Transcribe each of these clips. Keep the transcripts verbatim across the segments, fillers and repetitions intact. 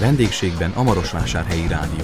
Vendégségben a Marosvásárhelyi Rádió.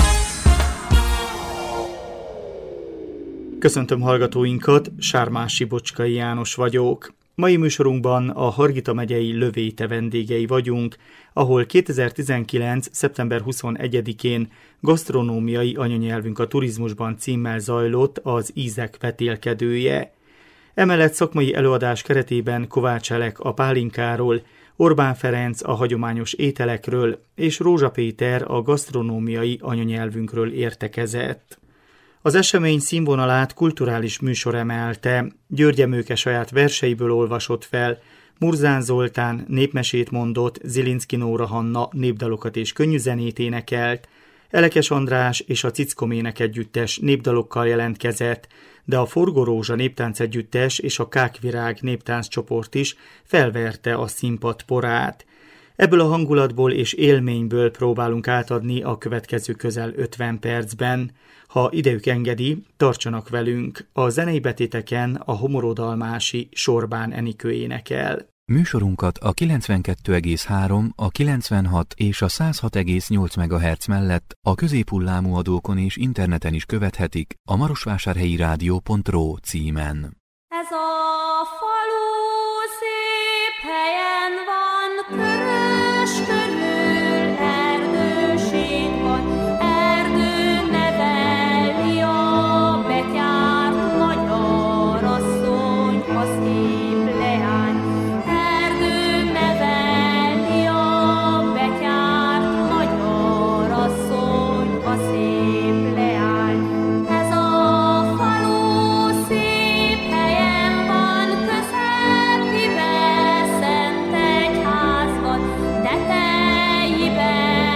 Köszöntöm hallgatóinkat, Sármási Bocskai János vagyok. Mai műsorunkban a Hargita megyei Lövéte vendégei vagyunk, ahol kétezer-tizenkilenc. szeptember huszonegyedikén Gasztronómiai anyanyelvünk a turizmusban címmel zajlott az ízek vetélkedője. Emellett szakmai előadás keretében Kovács Elek a pálinkáról, Orbán Ferenc a hagyományos ételekről és Rózsa Péter a gasztronómiai anyanyelvünkről értekezett. Az esemény színvonalát kulturális műsor emelte, György Emőke saját verseiből olvasott fel, Murzán Zoltán népmesét mondott, Zilinszky Nóra Hanna népdalokat és könnyűzenét énekelt, Elekes András és a Cickomének együttes népdalokkal jelentkezett, de a Forgó Rózsa néptánc együttes és a Kákvirág néptánccsoport is felverte a színpad porát. Ebből a hangulatból és élményből próbálunk átadni a következő közel ötven percben. Ha idejük engedi, tartsanak velünk, a zenei betéteken a Homorodalmási Sorbán Enikő énekel. Műsorunkat a kilencvenkettő egész három, a kilencvenhat és a száz hat egész nyolc megahertz mellett a középhullámú adókon és interneten is követhetik a marosvásárhelyi rádió pont ro címen. Ez a falu szép helyen van, körös körül erdőség van, erdő neveli a betyárt magyar asszony, a szép leány. Erdő neveli a betyárt magyar asszony, a szép leány. Ez a falu szép helyen van, közepébe szent egyház van, tetejébe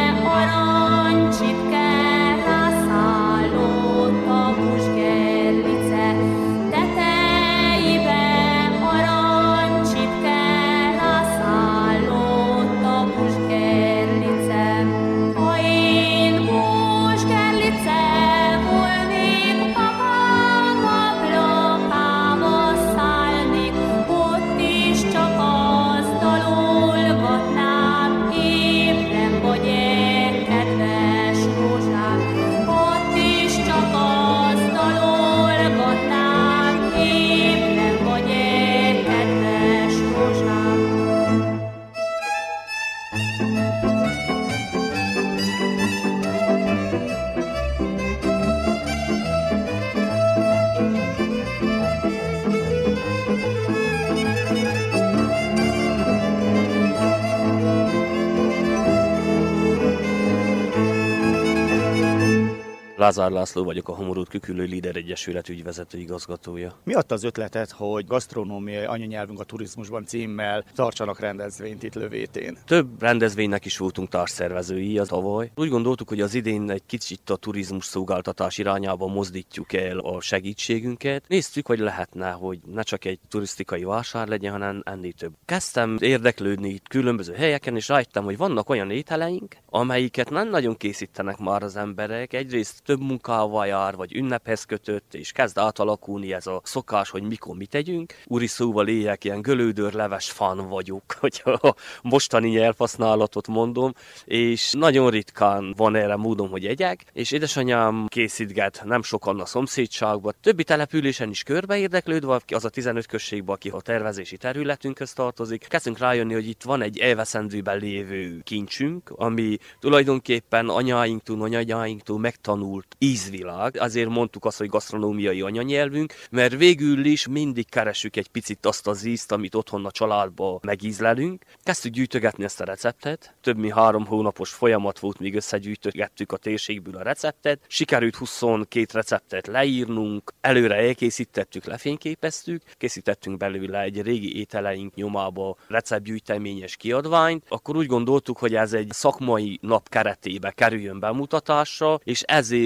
aranycsipke, rászállott a Busgerlice. Tetejébe aranycsipke, rászállott a Busgerlice. Ha én Busgerlice volnék, apám ablakába szállnék, ott is csak azt dalolgatnám, ébren vagy-e, kedves rózsám. Ott is csak azt dalolgatnám, ébren vagy-e, kedves rózsám. Lázár László vagyok, a Homorút Küküllői Líder Egyesület ügyvezető igazgatója. Mi adta az ötletet, hogy Gasztronómiai anyanyelvünk a turizmusban címmel tartsanak rendezvényt itt Lövétén? Több rendezvénynek is voltunk társszervezői az tavaly. Úgy gondoltuk, hogy az idén egy kicsit a turizmus szolgáltatás irányába mozdítjuk el a segítségünket. Néztük, hogy lehetne, hogy ne csak egy turisztikai vásár legyen, hanem ennél több. Kezdtem érdeklődni itt különböző helyeken, és rájöttem, hogy vannak olyan ételeink, amelyiket nem nagyon készítenek már az emberek. Egyrészt több munkával jár, vagy ünnephez kötött, és kezd átalakulni ez a szokás, hogy mikor mit tegyünk. Úri szóval éljek, ilyen gölődörleves fan vagyok, hogyha a mostani nyelvhasználatot mondom, és nagyon ritkán van erre módom, hogy egyek, és édesanyám készítget nem sokan a szomszédságban. Többi településen is körbe érdeklődve, az a tizenöt községben, aki a tervezési területünkhöz tartozik. Kezdünk rájönni, hogy itt van egy elveszendőben lévő kincsünk, ami tulajdonképpen anyáinktól, nagyanyáinktól megtanult ízvilág. Azért mondtuk azt, hogy gasztronómiai anyanyelvünk, mert végül is mindig keressük egy picit azt az ízt, amit otthon a családba megízlelünk. Kezdtük gyűjtögetni ezt a receptet. Több mint három hónapos folyamat volt, míg összegyűjtögettük a térségből a receptet. Sikerült huszonkét receptet leírnunk, előre elkészítettük, lefényképeztük, készítettünk belőle egy régi ételeink nyomába receptgyűjteményes kiadványt. Akkor úgy gondoltuk, hogy ez egy szakmai nap keretébe kerüljön bemutatásra, és ezért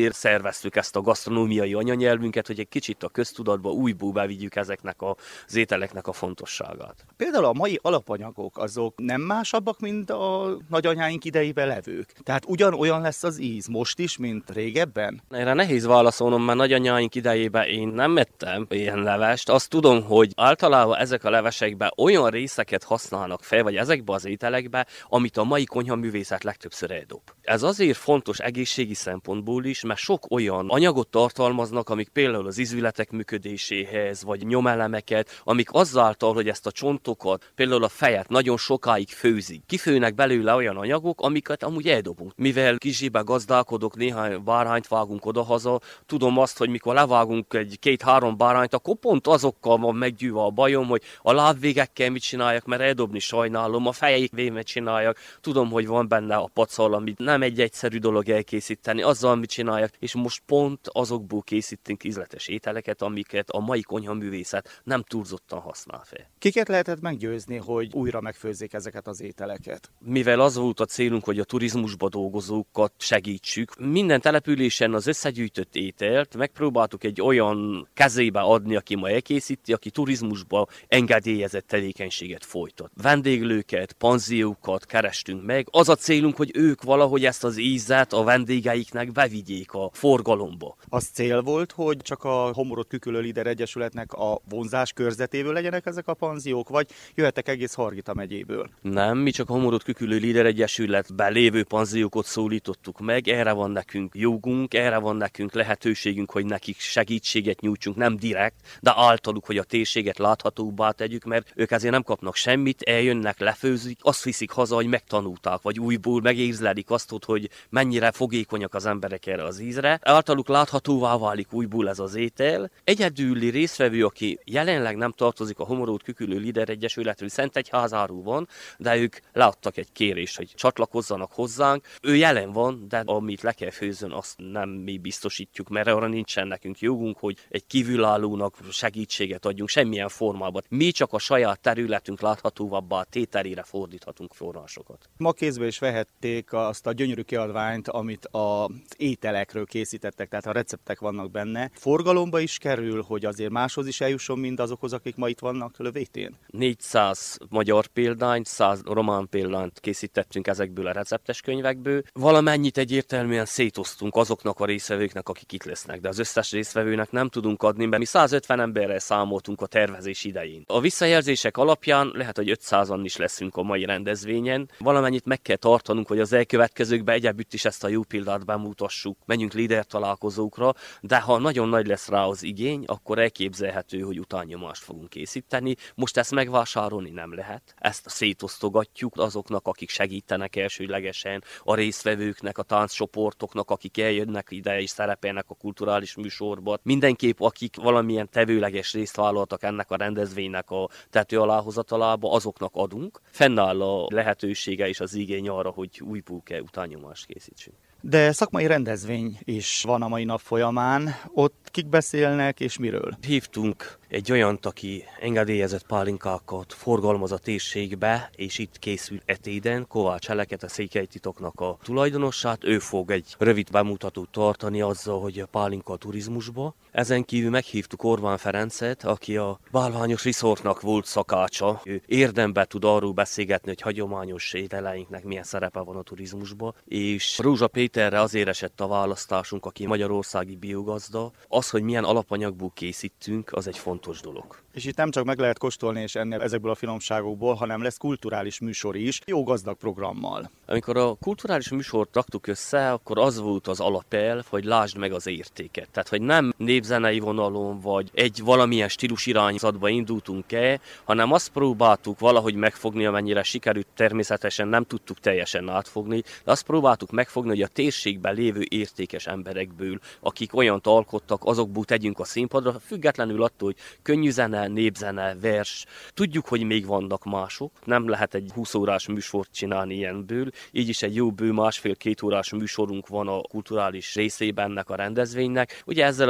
azért szerveztük ezt a gasztronómiai anyanyelvünket, hogy egy kicsit a köztudatba újból bevigyük ezeknek az ételeknek a fontosságát. Például a mai alapanyagok azok nem másabbak, mint a nagyanyáink idejében levők. Tehát ugyanolyan lesz az íz most is, mint régebben? Erre nehéz válaszolnom, mert nagyanyáink idejében én nem ettem ilyen levest. Azt tudom, hogy általában ezek a levesekben olyan részeket használnak fel, vagy ezekbe az ételekbe, amit a mai konyhaművészet legtöbbször eldob. Ez azért fontos egészségi szempontból is, mert sok olyan anyagot tartalmaznak, amik például az ízületek működéséhez, vagy nyomelemeket, amik azáltal, hogy ezt a csontokat, például a fejet nagyon sokáig főzik. Kifőnek belőle olyan anyagok, amiket amúgy eldobunk. Mivel kizsibe gazdálkodok, néhány bárhányt vágunk odahaza, tudom azt, hogy mikor levágunk egy két-három bárhányt, akkor pont azokkal van meggyűjve a bajom, hogy a lábvégekkel mit csináljak, mert eldobni sajnálom, a fejéig vémet csináljak. Tudom, hogy van benne a pacal, amit nem egy egyszerű dolog elkészíteni, azzal mit csináljak, és most pont azokból készítünk ízletes ételeket, amiket a mai konyhaművészet nem túlzottan használ fel. Kiket lehetett meggyőzni, hogy újra megfőzzék ezeket az ételeket? Mivel az volt a célunk, hogy a turizmusba dolgozókat segítsük, minden településen az összegyűjtött ételt megpróbáltuk egy olyan kezébe adni, aki ma elkészíti, aki turizmusba engedélyezett tevékenységet folytat. Vendéglőket, panziókat kerestünk meg. Az a célunk, hogy ők valahogy ezt az ízet a vendégeiknek bevigyék a forgalomba. Az cél volt, hogy csak a Homorot Küküllő Líder Egyesületnek a vonzás körzetéből legyenek ezek a panziók, vagy jöhettek egész Hargita megyéből? Nem, mi csak a Homorot Küküllő Líder Egyesületben lévő panziókat szólítottuk meg, erre van nekünk jogunk, erre van nekünk lehetőségünk, hogy nekik segítséget nyújtsunk, nem direkt, de általuk, hogy a térséget láthatóbbá tegyük, mert ők ezért nem kapnak semmit, eljönnek, lefőzik, azt viszik haza, hogy megtanulták, vagy újból megérzlelik azt, hogy mennyire fogékonyak az emberek erre az ízre. Általuk láthatóvá válik újból ez az étel. Egyedüli résztvevő, aki jelenleg nem tartozik a Homorot Küküllő Líder Egyesületről, Szentegyházáról van, de ők leadtak egy kérést, hogy csatlakozzanak hozzánk. Ő jelen van, de amit le kell főzön, azt nem mi biztosítjuk, mert arra nincsen nekünk jogunk, hogy egy kívülállónak segítséget adjunk semmilyen formában. Mi csak a saját területünk láthatóvabbá tételére fordíthatunk forrásokat. Ma kézbe is vehették azt a gyönyörű kiadványt, amit az ételekről készítettek, tehát a receptek vannak benne. Forgalomba is kerül, hogy azért máshoz is eljusson, mint azokhoz, akik ma itt vannak Lövétén? négyszáz magyar példányt, száz román példányt készítettünk ezekből a receptes könyvekből. Valamennyit egyértelműen szétosztunk azoknak a részvevőknek, akik itt lesznek, de az összes részvevőnek nem tudunk adni, mert mi százötven emberrel számoltunk a tervezés idején. A visszajelzések alapján lehet, hogy ötszázan is leszünk a mai rendezvényen. Valamennyit meg kell tartanunk, hogy az elkövetkezőkben egyebütt is ezt a jó példát bemutassuk, menjünk líder találkozókra, de ha nagyon nagy lesz rá az igény, akkor elképzelhető, hogy utánnyomást fogunk készíteni. Most ezt megvásárolni nem lehet. Ezt szétosztogatjuk azoknak, akik segítenek elsőlegesen, a résztvevőknek, a tánccsoportoknak, akik eljönnek ide és szerepelnek a kulturális műsorban. Mindenképp, akik valamilyen tevőleges részt vállaltak ennek a rendezvénynek a tető aláhozatalába, azoknak adunk. Fennáll a lehetősége és az igény arra, hogy új búke utányomást készítsünk. De szakmai rendezvény is van a mai nap folyamán. Ott kik beszélnek és miről? Hívtunk egy olyant, aki engedélyezett pálinkákat forgalmaz a térségbe, és itt készül etéden, Kovács Eleket, a Székelytitoknak a tulajdonossát. Ő fog egy rövid bemutatót tartani azzal, hogy a pálinka a turizmusba. Ezen kívül meghívtuk Orbán Ferencet, aki a bálványos resortnak volt szakácsa. Ő érdemben tud arról beszélgetni, hogy hagyományos ételeinknek milyen szerepe van a turizmusba, és Rózsa Péterre azért esett a választásunk, aki magyarországi biogazda. Az, hogy milyen alapanyagból készítünk, az egy fontos dolog. És itt nem csak meg lehet kóstolni és ennél ezekből a finomságokból, hanem lesz kulturális műsor is, jó gazdag programmal. Amikor a kulturális műsort raktuk össze, akkor az volt az alapelv, hogy lásd meg az értéket. Tehát, hogy nem népzenei vonalon, vagy egy valamilyen stílus irányzatba indultunk el, hanem azt próbáltuk valahogy megfogni, amennyire sikerült, természetesen nem tudtuk teljesen átfogni, de azt próbáltuk megfogni, hogy a térségben lévő értékes emberekből, akik olyant alkottak, azokból tegyünk a színpadra, függetlenül attól, hogy könnyű zene, népzene, vers. Tudjuk, hogy még vannak mások, nem lehet egy húsz órás műsort csinálni ilyenből, így is egy jó bő másfél-két órás műsorunk van a kulturális részében ennek a rendezvénynek. Ugye ezzel a műsorokkal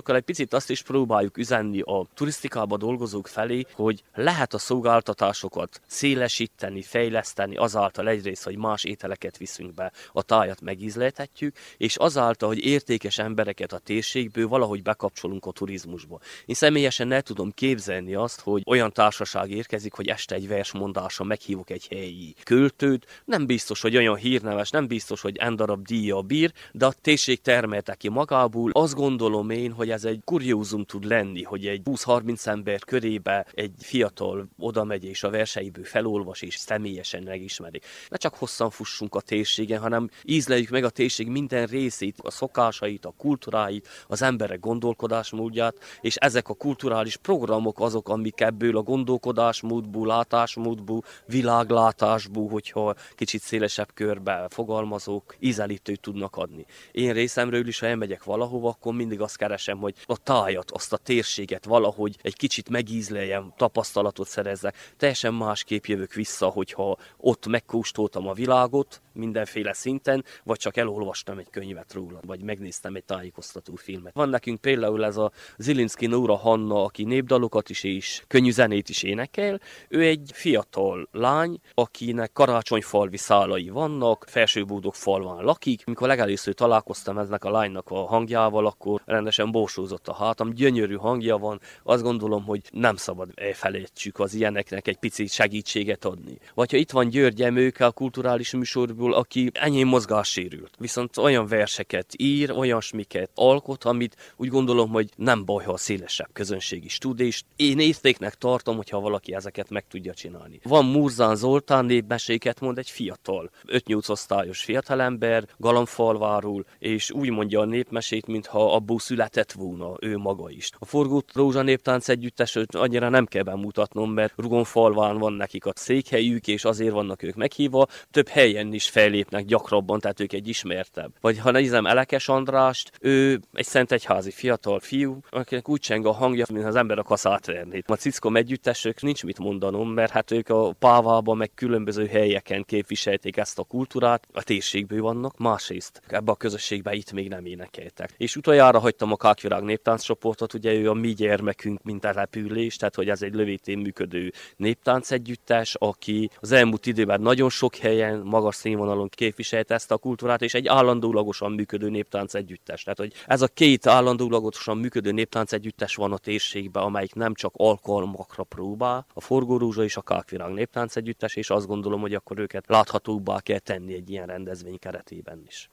Ezúttal egy picit azt is próbáljuk üzenni a turisztikába dolgozók felé, hogy lehet a szolgáltatásokat szélesíteni, fejleszteni azáltal egyrészt, hogy más ételeket viszünk be, a tájat megízleltetjük, és azáltal, hogy értékes embereket a térségből valahogy bekapcsolunk a turizmusba. Én személyesen el tudom képzelni azt, hogy olyan társaság érkezik, hogy este egy versmondásra meghívok egy helyi költőt, nem biztos, hogy olyan hírneves, nem biztos, hogy en darab díja bír, de a térség termelte ki magából. Azt gondolom én, hogy ez egy kuriózum tud lenni, hogy egy húsz-harminc ember körébe egy fiatal oda megy és a verseiből felolvas és személyesen megismeri. Ne csak hosszan fussunk a térségen, hanem ízleljük meg a térség minden részét, a szokásait, a kultúráit, az emberek gondolkodásmódját, és ezek a kulturális programok azok, amik ebből a gondolkodásmódból, látásmódból, világlátásból, hogyha kicsit szélesebb körbe fogalmazók, ízelítőt tudnak adni. Én részemről is, ha elmegyek valahova, akkor mindig azt keresem, hogy a tájat, azt a térséget valahogy egy kicsit megízleljem, tapasztalatot szerezzek. Teljesen másképp jövök vissza, hogyha ott megkóstoltam a világot mindenféle szinten, vagy csak elolvastam egy könyvet róla, vagy megnéztem egy tájékoztató filmet. Van nekünk például ez a Zilinszky Nóra Hanna, aki népdalokat is és könnyű zenét is énekel. Ő egy fiatal lány, akinek karácsonyfalvi szálai vannak, Felsőbúdok falván lakik. Mikor legelőször találkoztam eznek a lánynak a hangjával, akkor rendesen borsózott a hátam. Gyönyörű hangja van, azt gondolom, hogy nem szabad elfelejtsük az ilyeneknek egy picit segítséget adni. Vagy ha itt van György Emőke a kulturális műsorból, aki enyém mozgássérült, viszont olyan verseket ír, olyasmiket alkot, amit úgy gondolom, hogy nem baj, ha a szélesebb közönség is tud, és én értéknek tartom, hogyha valaki ezeket meg tudja csinálni. Van Murzán Zoltán, népmeséket mond, egy fiatal, öt-nyolc osztályos fiatalember, Galambfalváról, és úgy mondja a népmesét, mintha abból született volna ő maga is. A Forgott Rózsa Néptánc Együttes annyira nem kell bemutatnom, mert Rugonfalván van nekik a székhelyük, és azért vannak ők meghívva, több helyen is fellépnek gyakrabban, tehát ők egy ismertebb. Vagy ha nézem Elekes Andrást, ő egy szentegyházi fiatal fiú, akinek úgy cseng a hangja, mint az ember a kaszát verné. A Cickom Együttesök nincs mit mondanom, mert hát ők a Pávában meg különböző helyeken képviselték ezt a kultúrát, a térségből vannak, másrészt ebbe a közösségbe itt még nem énekeltek. És utoljára hagytam a Kákvirág néptánccsoportot, ugye ő a mi gyermekünk, mint a repülés, tehát hogy ez egy Lövétén működő néptánc együttes, aki az elmúlt időben nagyon sok helyen magas színvonalon képviselte ezt a kultúrát, és egy állandólagosan működő néptánc együttes. Tehát, hogy ez a két állandólagosan működő néptánc együttes van a térségben, amelyik nem csak alkalmakra próbál, a Forgó Rózsa és a Kákvirág néptánc együttes, és azt gondolom, hogy akkor őket láthatóbbá kell tenni egy ilyen rendezvény keretében is.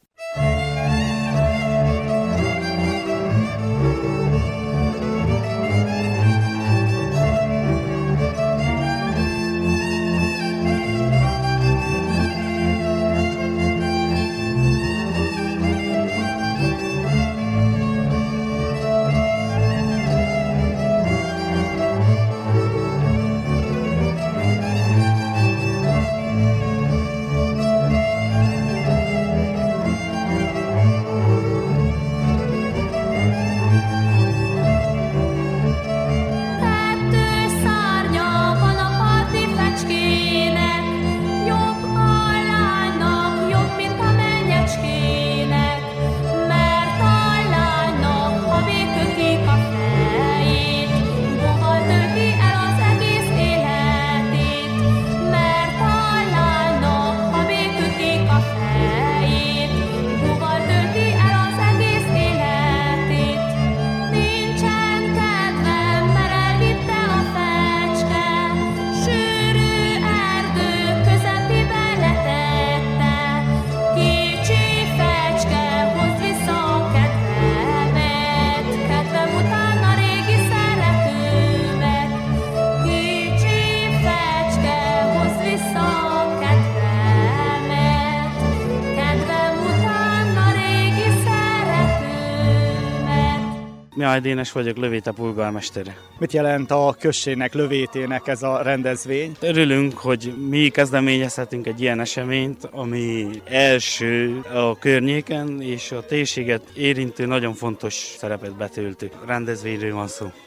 Mihály Dénes vagyok, Lövéte polgármestere. Mit jelent a községnek, Lövétének ez a rendezvény? Örülünk, hogy mi kezdeményezhetünk egy ilyen eseményt, ami első a környéken, és a térséget érintő nagyon fontos szerepet betöltő rendezvényről van szó.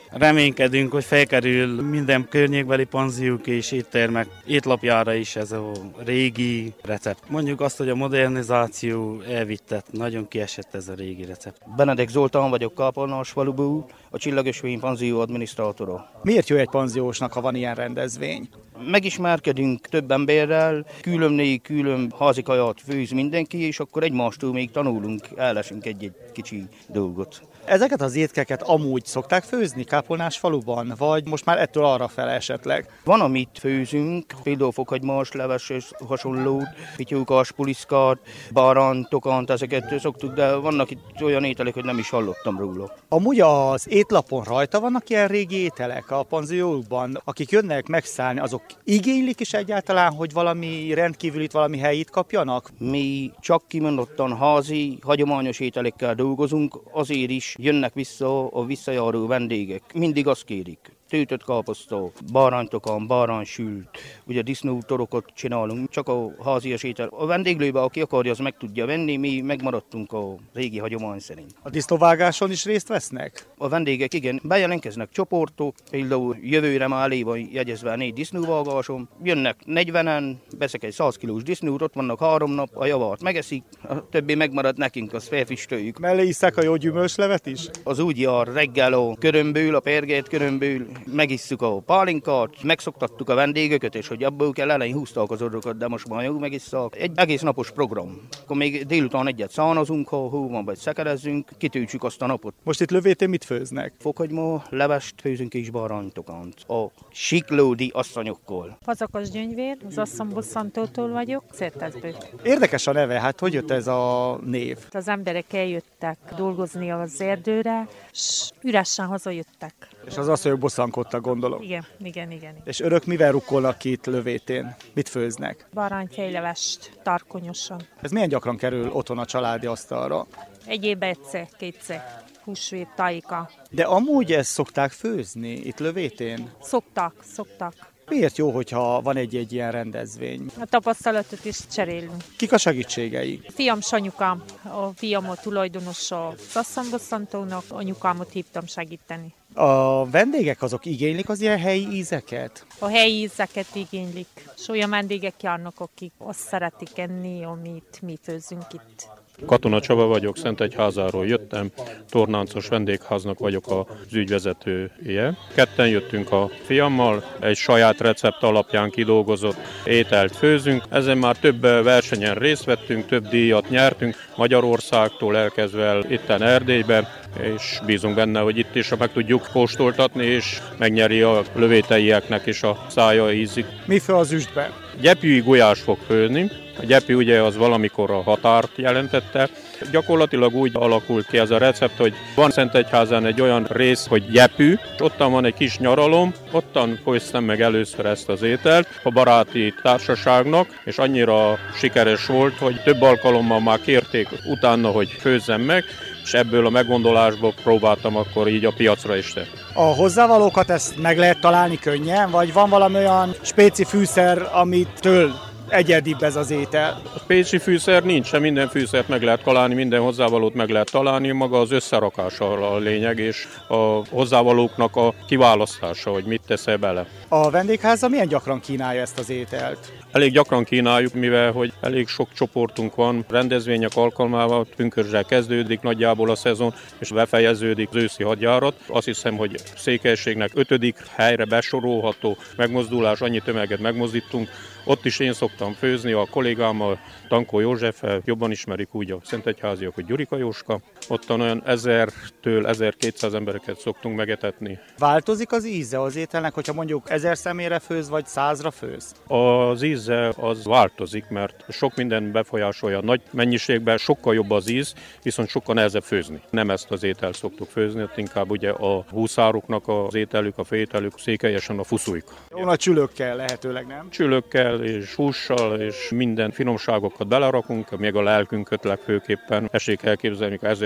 Reménykedünk, hogy felkerül minden környékbeli panziók és éttermek étlapjára is ez a régi recept. Mondjuk azt, hogy a modernizáció elvittet, nagyon kiesett ez a régi recept. Benedek Zoltán vagyok, Kápolnásfaluból, a Csillagösvény panzió adminisztrátora. Miért jó egy panziósnak, ha van ilyen rendezvény? Megismerkedünk több emberrel, külön-négy külön házi kaját főz mindenki, és akkor egymástól még tanulunk, ellesünk egy-egy kicsi dolgot. Ezeket az étkeket amúgy szokták főzni Kápolnásfaluban, vagy most már ettől arra fele esetleg? Van, amit főzünk, például fokhagymás, leves és hasonlót, pityókás, puliszkát, bárányt, tokant, ezeket szoktuk, de vannak itt olyan ételek, hogy nem is hallottam róla. Amúgy az étlapon rajta vannak ilyen régi ételek a panziókban, akik jönnek megszállni, azok igénylik is egyáltalán, hogy valami rendkívülit, valami helyit kapjanak? Mi csak kimondottan házi, hagyományos ételekkel dolgozunk, azért is jönnek vissza a visszajáró vendégek. Mindig azt kérik. Töltött káposzta, báránytokán, báránysült, ugye disznótorokat csinálunk, csak a házias étel. A vendéglőbe, aki akarja, az meg tudja venni, mi megmaradtunk a régi hagyomány szerint. A disznóvágáson is részt vesznek? A vendégek igen, bejelentkeznek csoportok, például jövőre már elé van jegyezve négy disznóvágáson, jönnek negyvenen, veszek egy száz kilós disznót, ott vannak három nap, a javát megeszik, a többi megmarad nekünk, azt felfüstöljük. Mellé isszák a jó gyümölcslevet is? Az úgy jár reggel a körömből, a pergelt körömből, megisszuk a pálinkát, megszoktattuk a vendégeket, és hogy abból kell elején húzták az orrokat, de most már jó megisszák. Egy egész napos program. Akkor még délután egyet szánazunk, ha hó van, vagy szekerezzünk, kitöltsük azt a napot. Most itt Lövétén mit főznek? Fokhagyma, levest főzünk és báránytokant. A siklódi asszonyokkal. Fazakas Gyöngyvér, az asszonybosszantótól vagyok, Szerteszből. Érdekes a neve, hát hogy jött ez a név? Az emberek eljöttek dolgozni az erdőre, és üresen hazajöttek. És az asszonyok bosszankodtak, gondolom. Igen, igen, igen. igen. És örök mivel rukkolnak ki itt Lövétén? Mit főznek? Bárányfejlevest, tarkonyosan. Ez milyen gyakran kerül otthon a családi asztalra? Egy évben egyszer, kétszer. Húsvét, tájéka. De amúgy ezt szokták főzni itt Lövétén? Szoktak, szoktak. Miért jó, hogyha van egy-egy ilyen rendezvény? A tapasztalatot is cserélünk. Kik a segítségei? A fiam Sanyukám, a fiam a tulajdonos az asszonybosszantónak, anyukámot hívtam segíteni. A vendégek azok igénylik az ilyen helyi ízeket? A helyi ízeket igénylik, és olyan vendégek járnak, akik azt szeretik enni, amit mi főzünk itt. Katona Csaba vagyok, Szentegyházáról jöttem, tornáncos vendégháznak vagyok az ügyvezetője. Ketten jöttünk a fiammal, egy saját recept alapján kidolgozott ételt főzünk. Ezen már több versenyen részt vettünk, több díjat nyertünk, Magyarországtól elkezdve el itten Erdélyben, és bízunk benne, hogy itt is meg tudjuk kóstoltatni, és megnyeri a lövéteieknek is a szája ízik. Mi fő az üstben? Gyepjűi gulyás fog főzni. A gyepű ugye az valamikor a határt jelentette. Gyakorlatilag úgy alakult ki ez a recept, hogy van Szentegyházán egy olyan rész, hogy gyepű, és ottan van egy kis nyaralom, ottan főztem meg először ezt az ételt a baráti társaságnak, és annyira sikeres volt, hogy több alkalommal már kérték utána, hogy főzzem meg, és ebből a meggondolásból próbáltam akkor így a piacra is tenni. A hozzávalókat ezt meg lehet találni könnyen, vagy van valami olyan spéci fűszer, amitől egyedibb ez az étel? A pécsi fűszer nincs, minden fűszert meg lehet találni, minden hozzávalót meg lehet találni, maga az összerakása a lényeg, és a hozzávalóknak a kiválasztása, hogy mit teszel bele. A vendégháza milyen gyakran kínálja ezt az ételt? Elég gyakran kínáljuk, mivel hogy elég sok csoportunk van, rendezvények alkalmával, pünkösdel kezdődik nagyjából a szezon, és befejeződik az őszi hadjárat. Azt hiszem, hogy Székelységnek ötödik helyre besorolható megmozdulás, annyi tömeget megmozdítunk. Ott is én szoktam főzni a kollégámmal, Tankó Józseffel, jobban ismerik úgy a szentegyháziak, hogy Gyurika Jóska. Ottan olyan ezertől ezerkétszáz embereket szoktunk megetetni. Változik az íze az ételnek, hogyha mondjuk ezer személyre főz, vagy százra főz? Az íze az változik, mert sok minden befolyásolja. Nagy mennyiségben sokkal jobb az íz, viszont sokkal nehezebb főzni. Nem ezt az ételt szoktuk főzni, inkább ugye a húszáruknak az ételük, a főételük, székelyesen a fuszújk. Jó nagy csülökkel lehetőleg, nem? Csülökkel és hússal és minden finomságokat belerakunk, még a lelkünket legfőképpen. Essék elképzelni, hogy ezer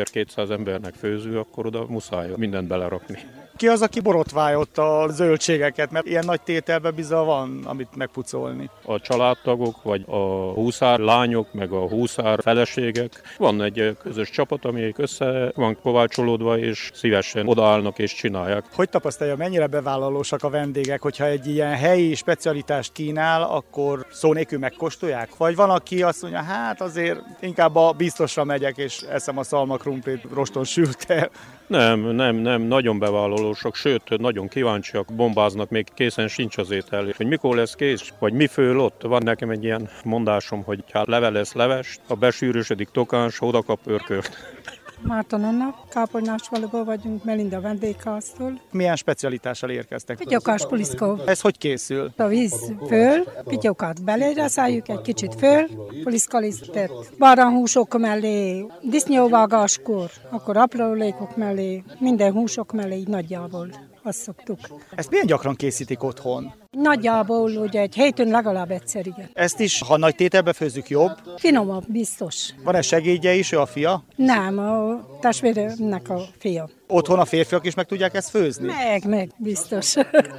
ezerkétszáz embernek főző, akkor oda muszáj mindent belerakni. Ki az, aki borotválja ott a zöldségeket, mert ilyen nagy tételben bizony van, amit megpucolni. A családtagok, vagy a húszár lányok, meg a húszár feleségek. Van egy közös csapat, amelyik össze van kovácsolódva, és szívesen odaállnak és csinálják. Hogy tapasztalja, mennyire bevállalósak a vendégek, hogyha egy ilyen helyi specialitást kínál, akkor szó nélkül megkóstolják? Vagy van, aki azt mondja, hát azért inkább a biztosra megyek, és eszem a szalmakrumplit roston sültel. Nem, nem, nem, nagyon bevállalósak, sőt, nagyon kíváncsiak, bombáznak, még készen sincs az étel. Hogy mikor lesz kész, vagy mi föl ott. Van nekem egy ilyen mondásom, hogy ha levelez levest, a besűrűsödik tokáns, oda kap örkölt. Márton Anna, kápolnásfaluból vagyunk, Melinda vendégháztól. Milyen specialitással érkeztek? Pityokás puliszkó. Ez hogy készül? A víz föl, pityokát beléreszálljuk egy kicsit föl, puliszkalisztet, baránhúsok mellé, disznóvágáskor, akkor aprólékok mellé, minden húsok mellé így nagyjából. Azt szoktuk. Ezt milyen gyakran készítik otthon? Nagyjából ugye egy héten legalább egyszer, igen. Ezt is, ha nagy tételbe főzzük, jobb? Finomabb, biztos. Van-e segédje is, ő a fia? Nem, a testvéremnek a fia. Otthon a férfiak is meg tudják ezt főzni? Meg, meg, biztos.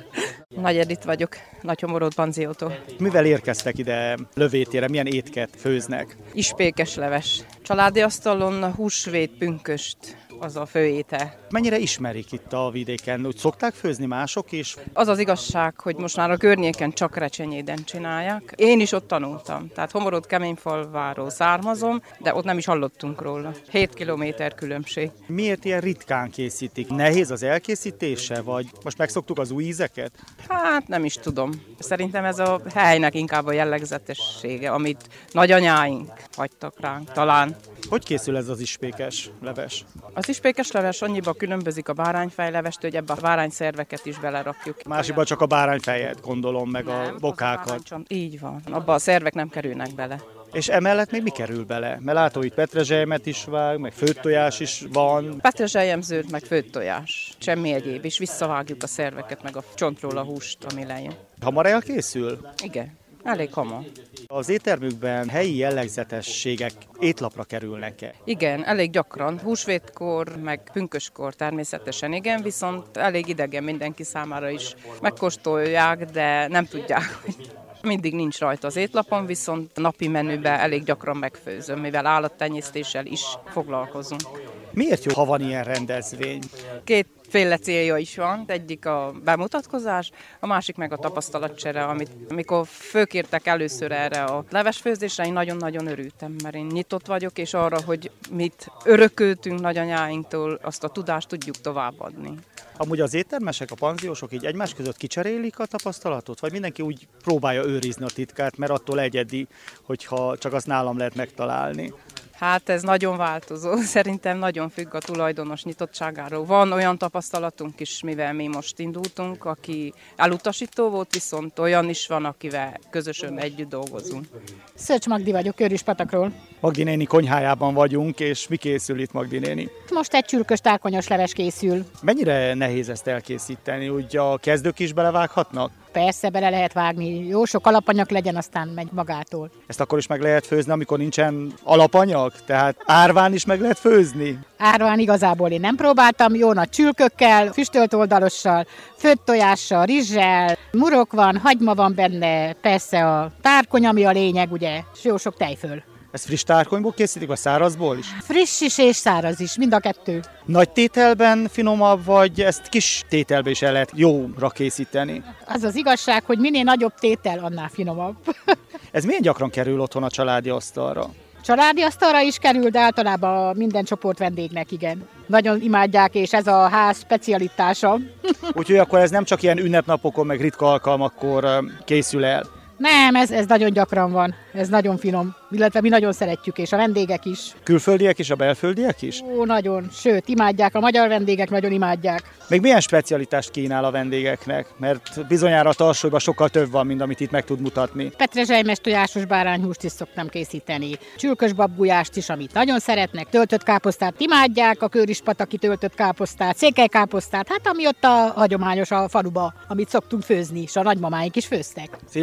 Nagy Edith vagyok, Nagyhomorod Panziótól. Mivel érkeztek ide Lövétére? Milyen étket főznek? Ispékes leves. Családi asztalon a húsvét pünköst, az a főétel. Mennyire ismerik itt a vidéken? Úgy szokták főzni mások is? Az az igazság, hogy most már a környéken csak Recsenyéden csinálják. Én is ott tanultam, tehát Homorod Keményfalváról származom, de ott nem is hallottunk róla. hét kilométer különbség. Miért ilyen ritkán készítik? Nehéz az elkészítése, vagy most megszoktuk az új ízeket? Hát nem is tudom. Szerintem ez a helynek inkább a jellegzetessége, amit nagyanyáink hagytak ránk, talán. Hogy készül ez az ispékes leves? Az ispékes leves annyiba különbözik a bárányfejlevestől, hogy ebbe a bárányszerveket is belerakjuk. Másikban csak a bárányfejet, gondolom, meg nem, a bokákat. Báránycson... Így van. Abba a szervek nem kerülnek bele. És emellett még mi kerül bele? Mert látom, itt petrezselymet is vág, meg főtt tojás is van. Petrezselyem zöld, meg főtt tojás. Semmi egyéb, és visszavágjuk a szerveket, meg a csontról a húst, ami lejön. Hamar elkészül? Igen, elég hamar. Az éttermükben helyi jellegzetességek étlapra kerülnek-e? Igen, elég gyakran. Húsvétkor, meg pünköskor természetesen igen, viszont elég idegen mindenki számára is. Megkóstolják, de nem tudják, hogy mindig nincs rajta az étlapon, viszont napi menüben elég gyakran megfőzöm, mivel állattenyésztéssel is foglalkozunk. Miért jó, ha van ilyen rendezvény? Kétféle célja is van, egyik a bemutatkozás, a másik meg a tapasztalatcsere, amit amikor fölkértek először erre a levesfőzésre, én nagyon-nagyon örültem, mert én nyitott vagyok, és arra, hogy mit örököltünk nagyanyáinktól, azt a tudást tudjuk továbbadni. Amúgy az éttermesek, a panziósok így egymás között kicserélik a tapasztalatot? Vagy mindenki úgy próbálja őrizni a titkát, mert attól egyedi, hogyha csak azt nálam lehet megtalálni? Hát ez nagyon változó, szerintem nagyon függ a tulajdonos nyitottságáról. Van olyan tapasztalatunk is, mivel mi most indultunk, aki elutasító volt, viszont olyan is van, akivel közösen együtt dolgozunk. Szöcs Magdi vagyok, Körüspatakról. Magdi néni konyhájában vagyunk, és mi készül itt, Magdi néni? Most egy csülkös tárkonyos leves készül. Mennyire nehéz ezt elkészíteni? Úgy a kezdők is belevághatnak? Persze, bele lehet vágni. Jó sok alapanyag legyen, aztán megy magától. Ezt akkor is meg lehet főzni, amikor nincsen alapanyag? Tehát árván is meg lehet főzni? Árván igazából én nem próbáltam. Jó nagy csülkökkel, füstölt oldalossal, főtt tojással, rizssel, murok van, hagyma van benne, persze a tárkony, ami a lényeg, ugye, és jó sok tejföl. Ezt friss tárkonyból készítik, vagy szárazból is? Friss is és száraz is, mind a kettő. Nagy tételben finomabb, vagy ezt kis tételben is el lehet jóra készíteni? Az az igazság, hogy minél nagyobb tétel, annál finomabb. Ez milyen gyakran kerül otthon a családi asztalra? Családi asztalra is kerül, de általában minden csoport vendégnek, igen. Nagyon imádják, és ez a ház specialitása. Úgyhogy akkor ez nem csak ilyen ünnepnapokon, meg ritka alkalmakkor készül el? Nem, ez, ez nagyon gyakran van, ez nagyon finom, illetve mi nagyon szeretjük, és a vendégek is. Külföldiek is, a belföldiek is? Ó, nagyon, sőt, imádják, a magyar vendégek nagyon imádják. Még milyen specialitást kínál a vendégeknek? Mert bizonyára a Tarsolyban sokkal több van, mint amit itt meg tud mutatni. Petrezselymes tojásos bárányhúst is szoktam készíteni, csülkös babgulyást is, amit nagyon szeretnek, töltött káposztát imádják, a Körüspataki töltött káposztát, székelykáposztát, hát ami ott a hagyományos a faluba, amit szoktunk főzni, és a nagymamáink is főztek. Szilvásgomb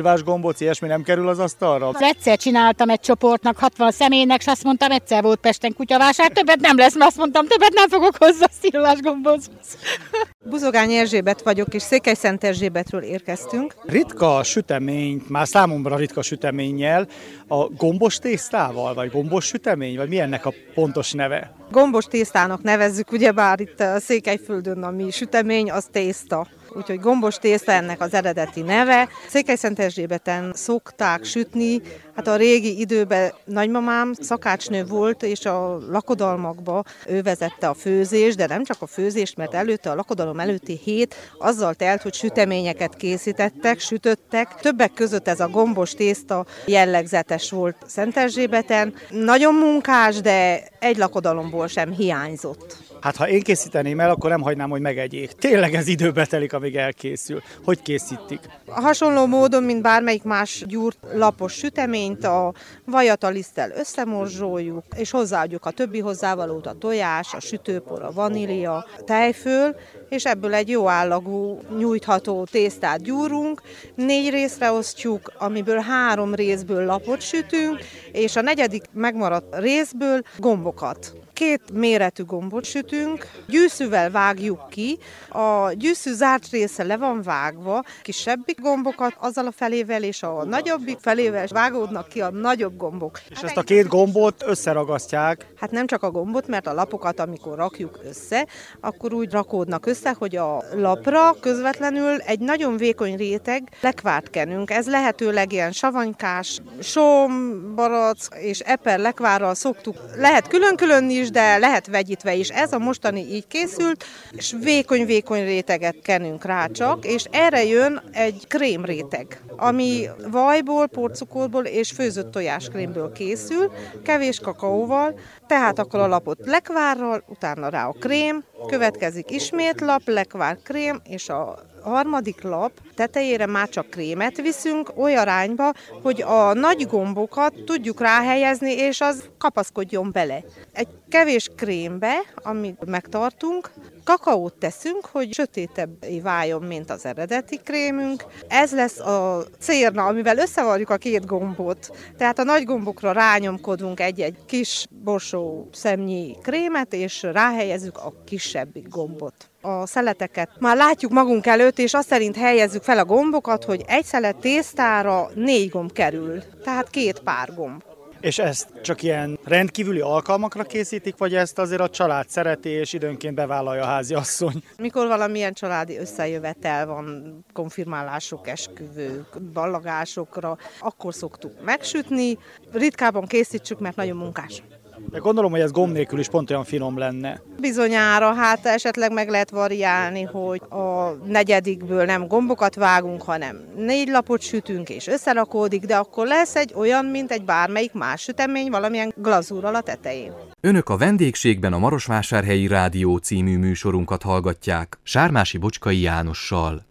gombóc, ilyesmi nem kerül az asztalra? Egyszer csináltam egy csoportnak, hatvan személynek, és azt mondtam, egyszer volt Pesten kutyavásár, többet nem lesz, mert azt mondtam, többet nem fogok hozzá szilolás gombóchoz. Buzogány Erzsébet vagyok, és Székelyszent-Erzsébetről érkeztünk. Ritka süteményt, már számomra ritka süteménnyel, a gombos tésztával, vagy gombos sütemény, vagy mi ennek a pontos neve? Gombos tésztának nevezzük, ugyebár itt a Székelyföldön a mi sütemény, az tészta. Úgyhogy gombos tészta ennek az eredeti neve. Székelyszent-Erzsébeten szokták sütni, hát a régi időben nagymamám szakácsnő volt, és a lakodalmakba ő vezette a főzést, de nem csak a főzést, mert előtte a lakodalom előtti hét azzal telt, hogy süteményeket készítettek, sütöttek. Többek között ez a gombos tészta jellegzetes volt Szent-Erzsébeten. Nagyon munkás, de egy lakodalomból sem hiányzott. Hát ha én készíteném el, akkor nem hagynám, hogy megegyék. Tényleg ez időbe telik, amíg elkészül. Hogy készítik? Hasonló módon, mint bármelyik más gyúrt lapos süteményt, a vajat a liszttel összemorzsoljuk, és hozzáadjuk a többi hozzávalót, a tojás, a sütőpor, a vanília, tejföl, és ebből egy jó állagú, nyújtható tésztát gyúrunk. Négy részre osztjuk, amiből három részből lapot sütünk, és a negyedik megmaradt részből gombokat. Két méretű gombot sütünk, gyűszűvel vágjuk ki, a gyűszű zárt része le van vágva, kisebbik gombokat azzal a felével és a nagyobbik felével vágódnak ki a nagyobb gombok. És hát ezt a két gombot összeragasztják? Hát nem csak a gombot, mert a lapokat, amikor rakjuk össze, akkor úgy rakódnak össze, hogy a lapra közvetlenül egy nagyon vékony réteg lekvárt kenünk. Ez lehetőleg ilyen savanykás, som, barack és eper lekvárral szoktuk. Lehet külön-külön is, de lehet vegyítve is. Ez a mostani így készült, és vékony-vékony réteget kenünk rá csak, és erre jön egy krémréteg, ami vajból, porcukorból és főzött tojáskrémből készül, kevés kakaóval, tehát akkor a lapot lekvárral, utána rá a krém, következik ismét lap, lekvár, krém, és a harmadik lap tetejére már csak krémet viszünk olyan arányba, hogy a nagy gombokat tudjuk ráhelyezni, és az kapaszkodjon bele. Egy kevés krémbe, amit megtartunk, kakaót teszünk, hogy sötétebbé váljon, mint az eredeti krémünk. Ez lesz a cérna, amivel összevarjuk a két gombot. Tehát a nagy gombokra rányomkodunk egy-egy kis borsó szemnyi krémet, és ráhelyezzük a kisebbik gombot. A szeleteket már látjuk magunk előtt, és azt szerint helyezzük fel a gombokat, hogy egy szelet tésztára négy gomb kerül, tehát két pár gomb. És ezt csak ilyen rendkívüli alkalmakra készítik, vagy ezt azért a család szereti, és időnként bevállalja a háziasszony? Mikor valamilyen családi összejövetel van, konfirmálások, esküvők, ballagásokra, akkor szoktuk megsütni. Ritkában készítsük, mert nagyon munkás. De gondolom, hogy ez gomb nélkül is pont olyan finom lenne. Bizonyára, hát esetleg meg lehet variálni, hogy a negyedikből nem gombokat vágunk, hanem négy lapot sütünk és összerakódik, de akkor lesz egy olyan, mint egy bármelyik más sütemény, valamilyen glazúrral a tetején. Önök a vendégségben a Marosvásárhelyi Rádió című műsorunkat hallgatják Sármási Bocskai Jánossal.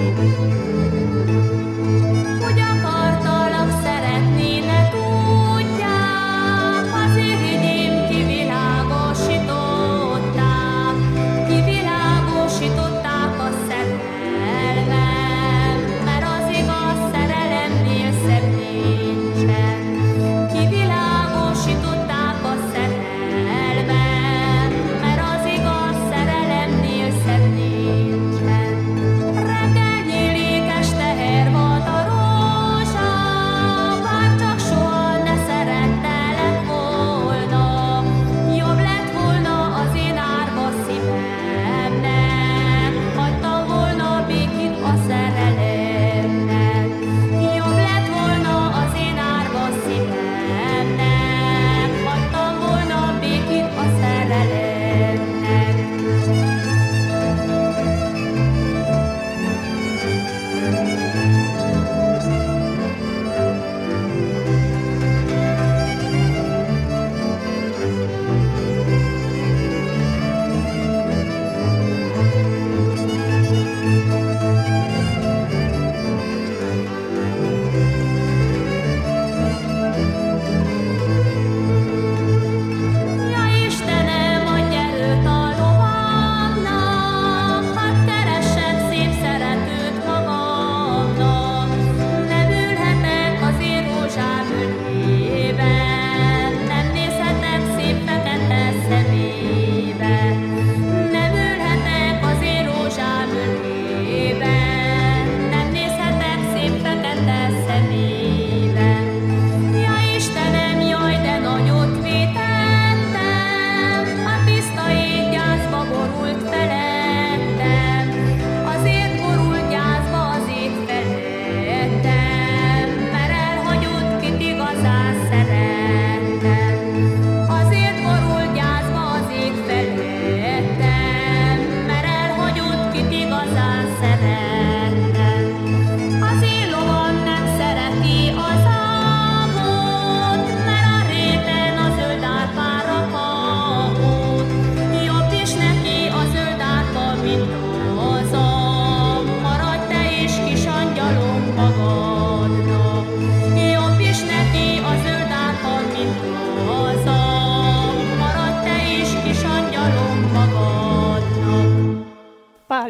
Hogy akartalak szeretnének úgy,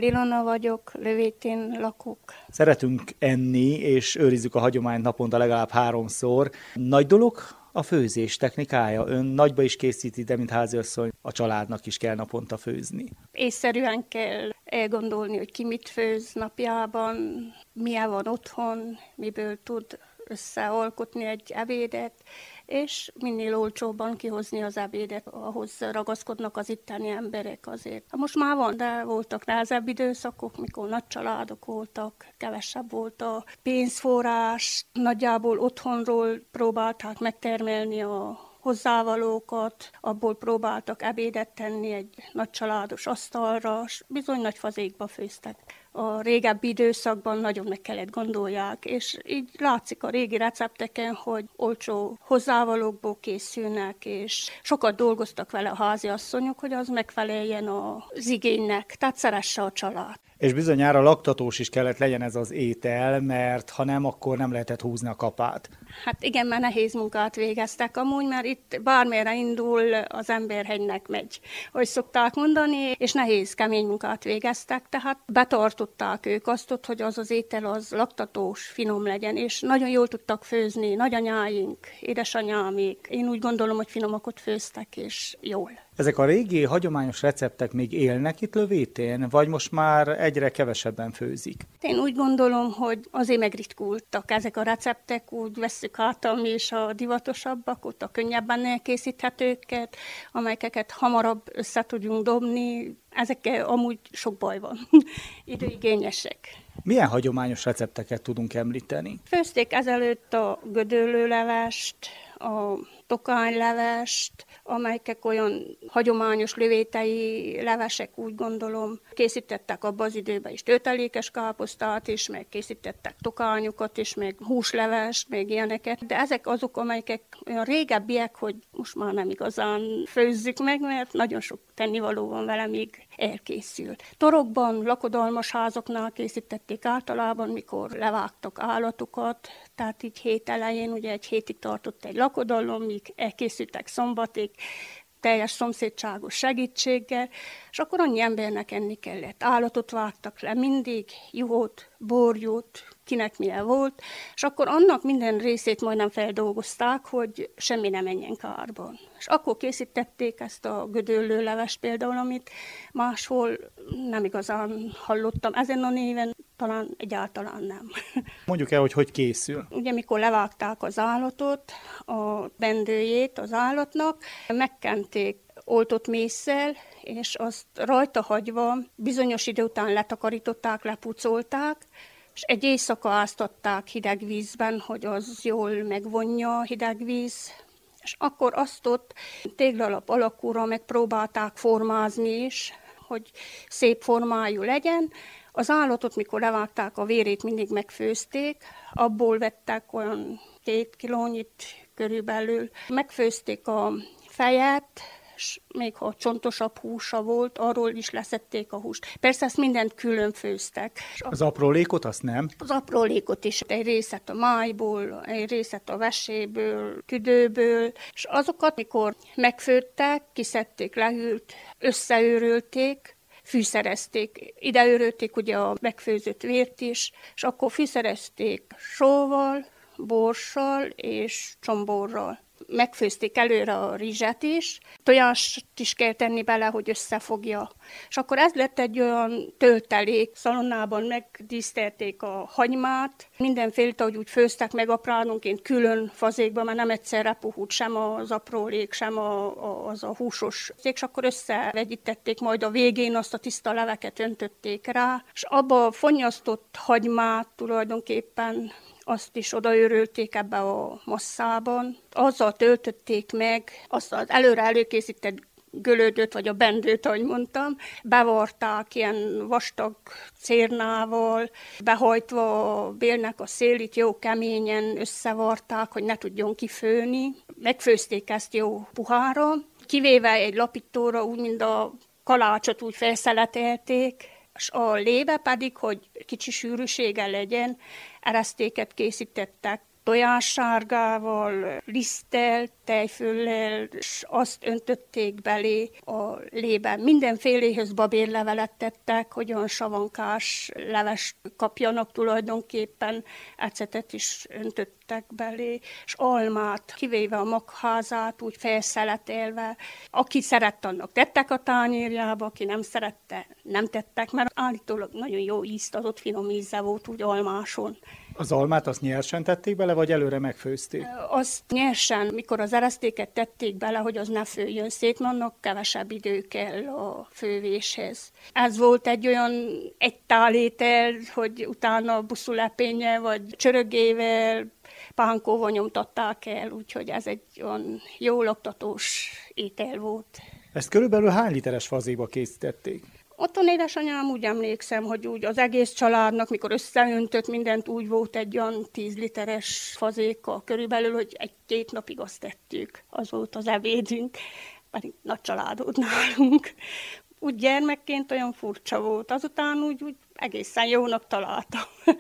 Ilona vagyok, Lövétén lakok. Szeretünk enni, és őrizzük a hagyományt naponta legalább háromszor. Nagy dolog a főzés technikája? Ön nagyba is készíti, de mint háziasszony a családnak is kell naponta főzni. Észszerűen kell elgondolni, hogy ki mit főz napjában, milyen van otthon, miből tud összealkotni egy ebédet, és minél olcsóbban kihozni az ebédet, ahhoz ragaszkodnak az itteni emberek azért. Most már van, de voltak nehezebb időszakok, mikor nagy családok voltak, kevesebb volt a pénzforrás, nagyjából otthonról próbálták megtermelni a hozzávalókat, abból próbáltak ebédet tenni egy nagy családos asztalra, és bizony nagy fazékba főztek. A régebbi időszakban nagyon meg kellett gondolják, és így látszik a régi recepteken, hogy olcsó hozzávalókból készülnek, és sokat dolgoztak vele a háziasszonyok, hogy az megfeleljen az igénynek, tehát szeresse a család. És bizonyára laktatós is kellett legyen ez az étel, mert ha nem, akkor nem lehetett húzni a kapát. Hát igen, mert nehéz munkát végeztek amúgy, mert itt bármelyre indul, az ember hegynek megy, hogy szokták mondani, és nehéz, kemény munkát végeztek, tehát betartották ők azt, hogy az az étel az laktatós, finom legyen, és nagyon jól tudtak főzni, nagyanyáink, édesanyámik. Én úgy gondolom, hogy finomakot főztek, és jól. Ezek a régi, hagyományos receptek még élnek itt Lövétén, vagy most már egyre kevesebben főzik? Én úgy gondolom, hogy azért megritkultak ezek a receptek, úgy vesszük át, ami is a divatosabbak, ott a könnyebben elkészíthetőket, amelyeket hamarabb össze tudjunk dobni. Ezekkel amúgy sok baj van, időigényesek. Milyen hagyományos recepteket tudunk említeni? Főzték ezelőtt a gödöllőlevest, a tokánylevest, amelyek olyan hagyományos lövétei levesek, úgy gondolom. Készítettek abban az időben is töltelékes káposztát is, meg készítettek tokányokat is, meg húslevest, meg ilyeneket. De ezek azok, amelyek olyan régebbiek, hogy most már nem igazán főzzük meg, mert nagyon sok tennivaló van vele, még elkészült. Torokban, lakodalmas házaknál készítették általában, mikor levágtak állatokat, tehát így hét elején, ugye egy hétig tartott egy lakodalom, míg elkészültek szombatig, teljes szomszédságos segítséggel, és akkor annyi embernek enni kellett. Állatot vágtak le mindig, juhot, borjút, kinek milyen volt, és akkor annak minden részét majdnem feldolgozták, hogy semmi ne menjen kárban. És akkor készítették ezt a gödöllőlevest például, amit máshol nem igazán hallottam ezen a néven, talán egyáltalán nem. Mondjuk el, hogy hogy készül. Ugye, mikor levágták az állatot, a bendőjét az állatnak, megkenték oltott mésszel, és azt rajta hagyva bizonyos idő után letakarították, lepucolták, és egy éjszaka áztatták hideg vízben, hogy az jól megvonja a hideg víz, és akkor azt ott téglalap alakúra megpróbálták formázni is, hogy szép formájú legyen. Az állatot, mikor levágták, a vérét mindig megfőzték, abból vettek olyan két kilónyit körülbelül. Megfőzték a fejet, és még ha csontosabb húsa volt, arról is leszették a húst. Persze ezt mindent külön főztek. Az aprólékot azt nem? Az aprólékot is. Egy részet a májból, egy részet a veséből, tüdőből, és azokat, mikor megfőttek, kiszedték, lehűlt, összeőrölték, fűszerezték. Ide őrölték ugye a megfőzött vért is, és akkor fűszerezték sóval, borssal és csomborral. Megfőzték előre a rizset is, tojást is kell tenni bele, hogy összefogja. És akkor ez lett egy olyan töltelék, szalonnában megdísztelték a hagymát, mindenféle, ahogy úgy főztek meg apránonként külön fazékba, mert nem egyszerre puhult sem az aprólék, sem a, a, az a húsos. És akkor összevegyítették, majd a végén azt a tiszta leveket öntötték rá, és abba a fonnyasztott hagymát tulajdonképpen azt is odaőrölték ebbe a masszában. Azzal töltötték meg azt az előre előkészített gölődöt, vagy a bendőt, ahogy mondtam. Bevarták ilyen vastag cérnával, behajtva a bélnek a szélét, jó keményen összevarták, hogy ne tudjon kifőni. Megfőzték ezt jó puhára, kivéve egy lapítóra, úgy, mint a kalácsot úgy felszeletelték, és a lébe pedig, hogy kicsi sűrűsége legyen, eresztéket készítettek tojássárgával, liszttel, tejföllel, és azt öntötték belé a lében. Mindenféléhöz babérlevelet tettek, hogy olyan savankás levest kapjanak tulajdonképpen, ecetet is öntöttek belé, és almát, kivéve a magházát, úgy felszeletelve. Aki szerette, annak tettek a tányérjába, aki nem szerette, nem tettek, mert állítólag nagyon jó ízt adott, finom íze volt úgy almáson. Az almát azt nyersen tették bele, vagy előre megfőzték? Azt nyersen, mikor az eresztéket tették bele, hogy az ne főjön szét, mert annak kevesebb idő kell a fővéshez. Ez volt egy olyan egy tálétel, hogy utána buszulepénnyel vagy csörögével, pánkóval nyomtatták el, úgyhogy ez egy olyan jó laktatós étel volt. Ezt körülbelül hány literes fazéba készítették? Otthon édesanyám úgy emlékszem, hogy úgy az egész családnak, mikor összeöntött mindent, úgy volt egy olyan tíz literes fazéka körülbelül, hogy egy-két napig azt tettük. Az volt az ebédünk, pedig nagy család volt nálunk. Úgy gyermekként olyan furcsa volt, azután úgy, úgy egészen jónak találtam.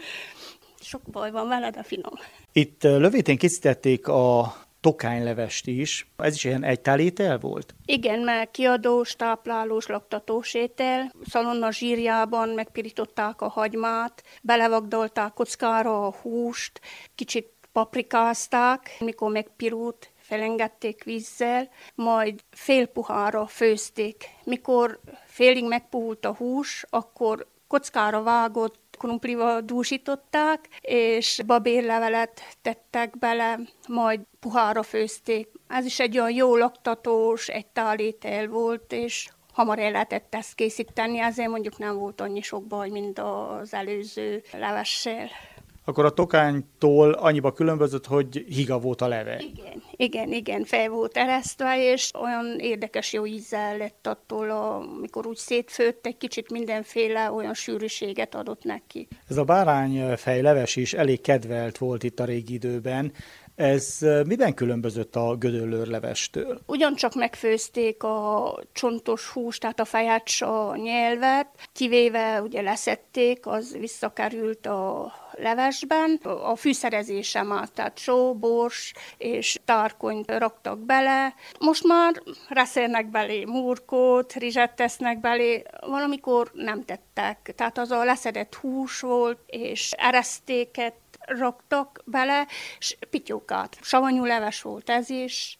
Sok baj van vele, de finom. Itt Lövétén készítették a tokánylevest is. Ez is ilyen egytálétel volt? Igen, mert kiadós, táplálós, laktatós étel. Szalonna zsírjában megpirították a hagymát, belevagdolták kockára a húst, kicsit paprikázták, mikor megpirult, felengedték vízzel, majd fél puhára főzték. Mikor félig megpuhult a hús, akkor kockára vágott krumplival dúsították, és babérlevelet tettek bele, majd puhára főzték. Ez is egy olyan jó laktatós, egy tálétel volt, és hamar el lehetett ezt készíteni, ezért mondjuk nem volt annyi sok baj, mint az előző levessel. Akkor a tokánytól annyiba különbözött, hogy higa volt a leve. Igen, igen, igen, fel volt eresztve, és olyan érdekes jó ízzel lett attól, amikor úgy szétfőtt, egy kicsit mindenféle olyan sűrűséget adott neki. Ez a bárányfejleves is elég kedvelt volt itt a régi időben. Ez miben különbözött a gödöllőrlevestől? Ugyancsak megfőzték a csontos húst, tehát a fejet, a nyelvet, kivéve ugye leszették, az visszakerült a levesben. A fűszerezése már, tehát só, bors és tárkonyt raktak bele. Most már reszelnek belé murkót, rizset tesznek belé, valamikor nem tettek. Tehát az a leszedett hús volt, és eresztéket raktak bele, és pityókát. Savanyú leves volt ez is,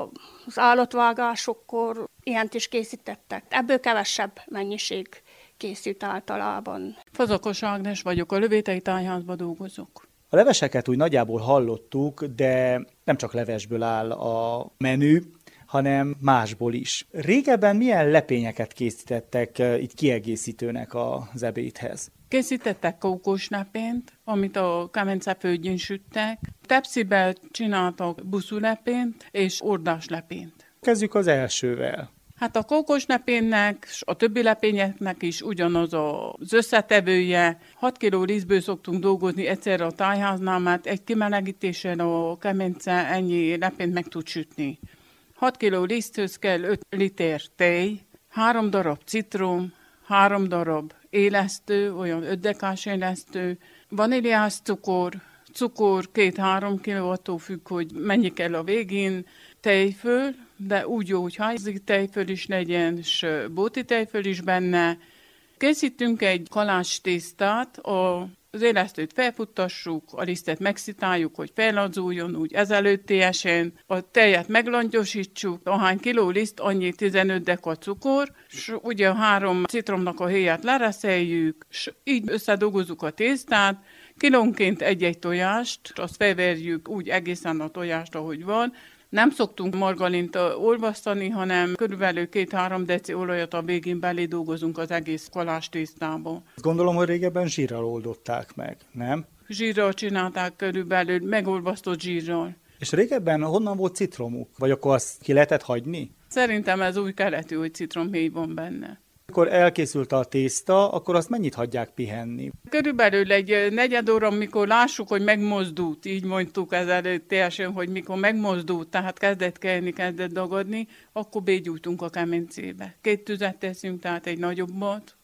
az állatvágásokkor ilyent is készítettek. Ebből kevesebb mennyiség készült általában. Fazakos Ágnes vagyok, a Lövétei Tájházban dolgozok. A leveseket úgy nagyjából hallottuk, de nem csak levesből áll a menü, hanem másból is. Régebben milyen lepényeket készítettek itt kiegészítőnek az ebédhez? Készítettek kókoslepényt, amit a kemence földjén süttek. Tepsiben csináltak buszulepényt és ordáslepényt. Kezdjük az elsővel. Hát a kókoslepénynek, és a többi lepényeknek is ugyanaz az összetevője. hat kiló rizsből szoktunk dolgozni egyszerre a tájháznál, mert egy kimelegítéssel a kemence ennyi lepényt meg tud sütni. hat kiló liszthöz kell öt liter tej, három darab citrom, három darab élesztő, olyan öt dekás élesztő, vaníliás cukor, cukor két-három kiló, attól függ, hogy mennyi kell a végén, tejföl, de úgy jó, hogy házi tejföl is legyen, és bóti tejföl is benne. Készítünk egy kalács tésztát, az élesztőt felfuttassuk, a lisztet megszitáljuk, hogy fellazuljon úgy ezelőttiesen, a tejet meglangyosítsuk, ahány kiló liszt, annyi tizenöt deka cukor, és ugye a három citromnak a héját lereszeljük, és így összedolgozzuk a tésztát, kilónként egy-egy tojást, azt felverjük úgy egészen a tojást, ahogy van. Nem szoktunk margarint olvasztani, hanem körülbelül két-három deci olajat a végén belé dolgozunk az egész kalács tésztába. Gondolom, hogy régebben zsírral oldották meg, nem? Zsírral csinálták körülbelül, megolvasztott zsírral. És régebben honnan volt citromuk? Vagy akkor azt ki lehetett hagyni? Szerintem ez új keletű, hogy citromhéj van benne. Akkor elkészült a tészta, akkor azt mennyit hagyják pihenni? Körülbelül egy negyed óra, mikor lássuk, hogy megmozdult, így mondtuk ezelőtt teljesen, hogy mikor megmozdult, tehát kezdett kelni, kezdett dagadni, akkor bégyújtunk a kemencébe. Két tüzet teszünk, tehát egy nagyobbat,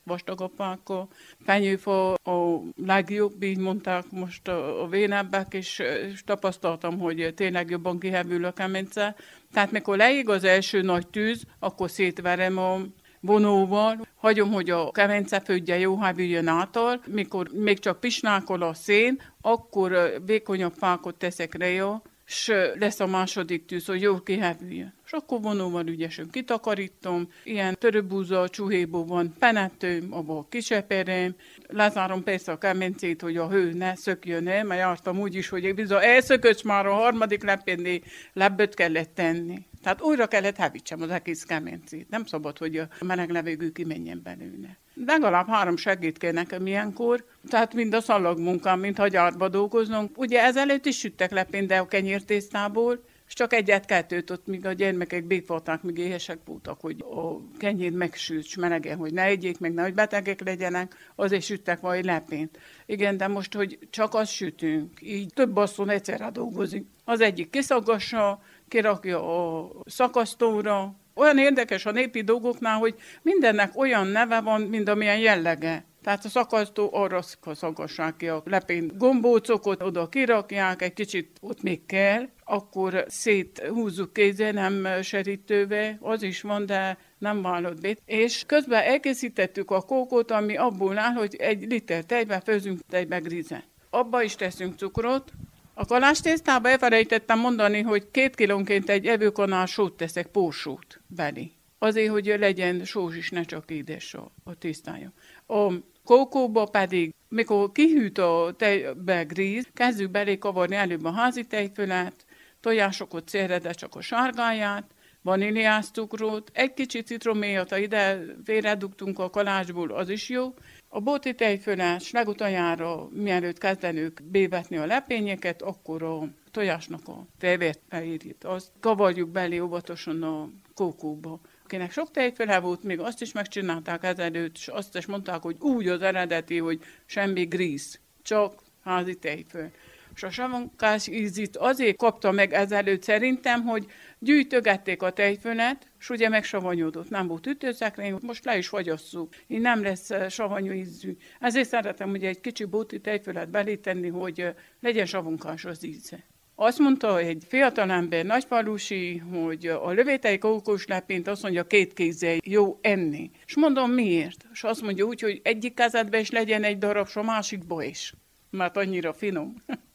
vastagabb fákkal. Fenyőfa a legjobb, így mondták most a, a vénebbek, és, és tapasztaltam, hogy tényleg jobban kihevül a kemence. Tehát mikor leég az első nagy tűz, akkor szétverem a vonóval, hagyom, hogy a kemence földje jó hevüljön által, mikor még csak pisnákol a szén, akkor vékonyabb fákot teszek rá, és lesz a második tűz, hogy jól kihevüljön. És akkor vonóval ügyesen kitakarítom, ilyen törőbúza, csuhéból van penetőm, abból kiseperem, lezárom persze a kemencét, hogy a hő ne szökjön el, mert jártam úgy is, hogy bizony elszökött, már a harmadik lepénnél lebböt kellett tenni. Tehát újra kellett hevítsem az egész kemencét. Nem szabad, hogy a meleg levegő kimenjen belőle. Legalább három segít kell nekem ilyenkor, tehát mind a szalagmunkám, mint ha gyárba dolgoznom. Ugye ezelőtt is süttek lepén, de a kenyértésztából, és csak egyet-kettőt ott, míg a gyermekek békvoltak, míg éhesek voltak, hogy a kenyér megsült, s melegen, hogy ne egyék, meg nehogy betegek legyenek, azért süttek vagy lepént. Igen, de most, hogy csak azt sütünk, így több asszony egyszerre dolgozik. Az egyik kiszaggassa, kirakja a szakasztóra. Olyan érdekes a népi dolgoknál, hogy mindennek olyan neve van, mint amilyen jellege. Tehát a szakasztó arra szaggassák ki a lepén gombócokot, oda kirakják, egy kicsit ott még kell, akkor széthúzzuk kézzel, nem serítővel, az is van, de nem vállott be. És közben elkészítettük a kókot, ami abból áll, hogy egy liter tejbe főzünk tejbe gríze. Abba is teszünk cukrot. A kalácstésztába elfelejtettem mondani, hogy két kilónként egy evőkanál sót teszek, pórsót belé. Azért, hogy legyen sós is, ne csak édes a, a tésztája. A kókóba pedig, mikor kihűt a tejbe gríz, kezdjük belé kavarni előbb a házi tejfölet, tojásokat célre, de csak a sárgáját, vaníliás cukrot, egy kicsit citroméjat, ha ide félredugtunk a kalácsból, az is jó. A bóti tejfölet, s legutoljára, mielőtt kezdenünk bévetni a lepényeket, akkor a tojásnak a tejvért beírít. Azt kavarjuk belé óvatosan a kókóba. Akinek sok tejföle volt, még azt is megcsinálták ezelőtt, és azt is mondták, hogy úgy az eredeti, hogy semmi gríz, csak házi tejföl. És a savonkás ízit azért kapta meg ezelőtt szerintem, hogy gyűjtögették a tejfölet, és ugye megsavanyodott, nem volt ütőszekrény, most le is fagyasszuk, így nem lesz savanyú ízű. Ezért szeretem ugye egy kicsi bóti tejfölet belé tenni, hogy legyen savonkás az íze. Azt mondta egy fiatalember, nagyfalusi, hogy a lövétei kókos lepént azt mondja, két kézzel jó enni. És mondom, miért? És azt mondja úgy, hogy egyik kezedben is legyen egy darab, és a másikba is, mert annyira finom.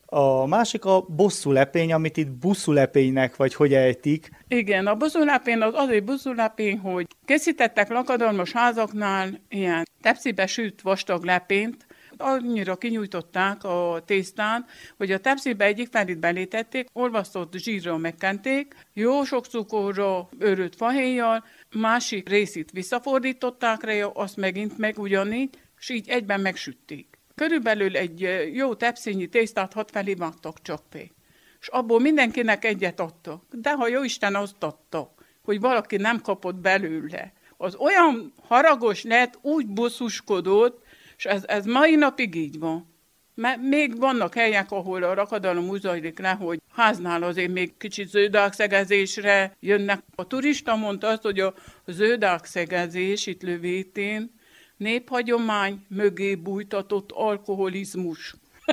A másik a bosszúlepény, amit itt buszúlepénynek, vagy hogy ejtik. Igen, a bosszúlepény az azért bosszúlepény, hogy készítettek lakadalmas házaknál ilyen tepsibe sült vastag lepényt, annyira kinyújtották a tésztán, hogy a tepsibe egyik felét belétették, olvasztott zsírral megkenték, jó sok cukorra, őrült fahéjjal, másik részét visszafordították rá, azt megint meg ugyanígy, és így egyben megsütték. Körülbelül egy jó tepszínyi tésztát hatfelé vágtak csak be. És abból mindenkinek egyet adtak. De ha jóisten azt adta, hogy valaki nem kapott belőle, az olyan haragos lett, úgy bosszuskodott, és ez, ez mai napig így van. Mert még vannak helyek, ahol a rakadalom úgy zajlik le, hogy háznál azért még kicsit zöldákszegezésre jönnek. A turista mondta azt, hogy a zöldákszegezés itt Lövétén néphagyomány mögé bújtatott alkoholizmus.